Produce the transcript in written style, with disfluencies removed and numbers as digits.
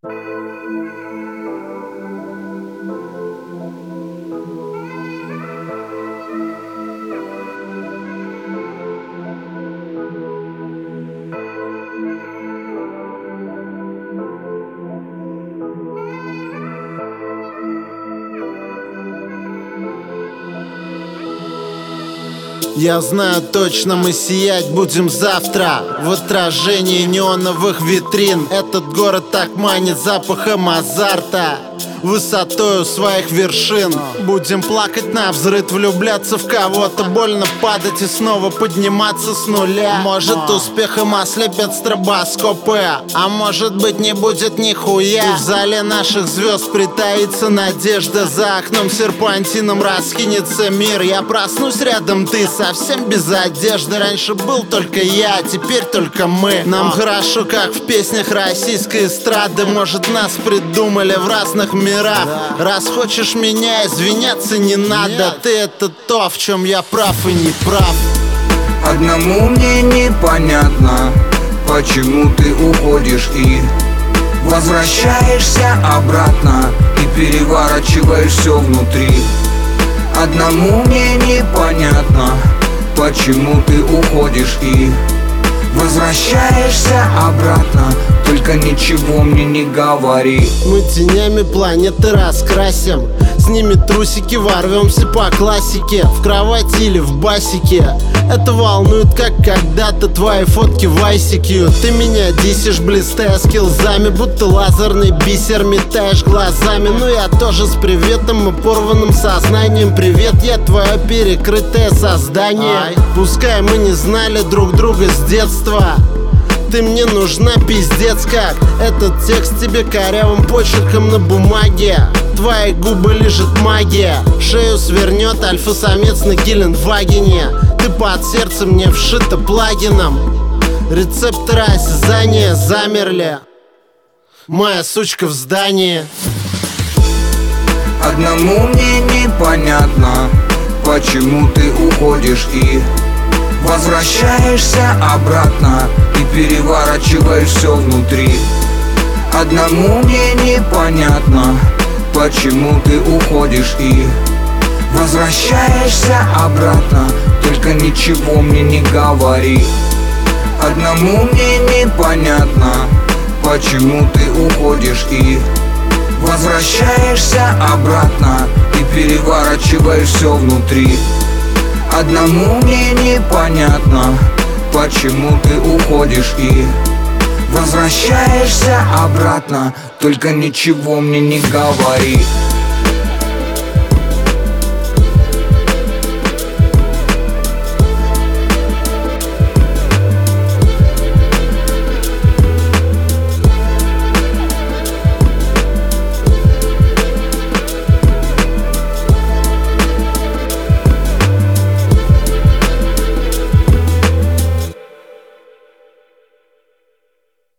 Я знаю точно, мы сиять будем завтра в отражении неоновых витрин. Этот город так манит запахом азарта, высотою своих вершин. Будем плакать навзрыд, влюбляться в кого-то, больно падать и снова подниматься с нуля. Может, успехом ослепят стробоскопы, а может быть, не будет нихуя. И в зале наших звезд притаится надежда, за окном серпантином раскинется мир. Я проснусь рядом, ты совсем без одежды. Раньше был только я, теперь только мы. Нам хорошо, как в песнях российской эстрады. Может, нас придумали в разных мирах. Раз хочешь меня, извиняться не надо. Ты — это то, в чем я прав и не прав. Одному мне непонятно, почему ты уходишь и возвращаешься обратно, и переворачиваешь все внутри. Одному мне непонятно, почему ты уходишь и возвращаешься обратно, только ничего мне не говори. Мы тенями планеты раскрасим, с ними трусики ворвемся по классике, в кровати или в басике. Это волнует, как когда-то твои фотки в ICQ. Ты меня дисишь, блистая скиллзами, будто лазерный бисер метаешь глазами. Ну я тоже с приветом и порванным сознанием. Привет, я твое перекрытое создание. Пускай мы не знали друг друга с детства, ты мне нужна пиздец как. Этот текст тебе корявым почерком на бумаге. Твои губы лежит магия, шею свернет альфа-самец на Геленвагене. Ты под сердцем мне вшита плагином, рецепторы осязания замерли. Моя сучка в здании. Одному мне непонятно, почему ты уходишь и возвращаешься обратно, и переворачиваешь все внутри. Одному мне непонятно, почему ты уходишь и возвращаешься обратно, только ничего мне не говори. Одному мне непонятно, почему ты уходишь и возвращаешься обратно, и переворачиваешь все внутри. Одному мне непонятно, почему ты уходишь и возвращаешься обратно, только ничего мне не говори.